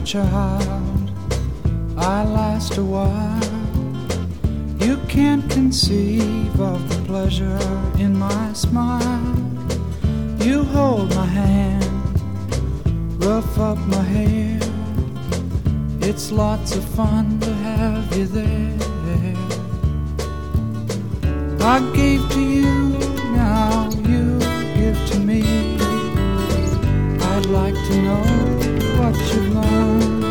child, I last a while. You can't conceive of the pleasure in my smile. You hold my hand, rough up my hair. It's lots of fun to have you there. I gave to you, now you give to me. I'd like to know what you've learned.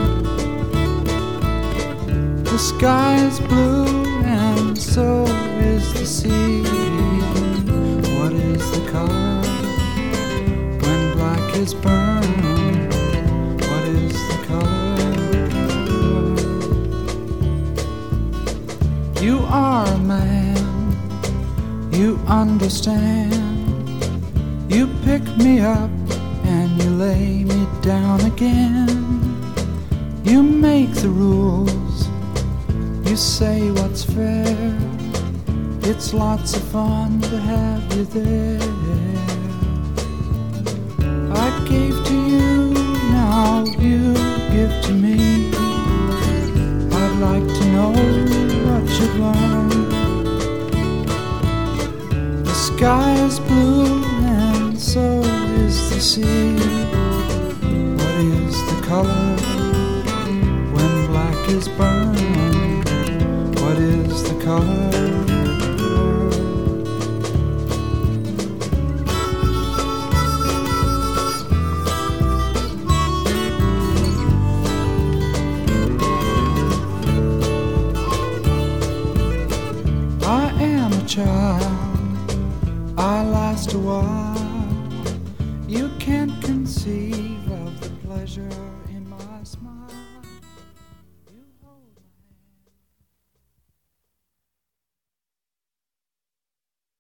The sky is blue and so is the sea. What is the color when black is burned? What is the color? You are a man, you understand. You pick me up and you lay me down again. You make the rules, you say what's fair. It's lots of fun to have you there. I gave to you, now you give to me. I'd like to know what you've learned. The sky is blue and so is the sea. What is the color when black is burned? What is the color? I am a child, I last a while. You can't conceive of the pleasure in my smile.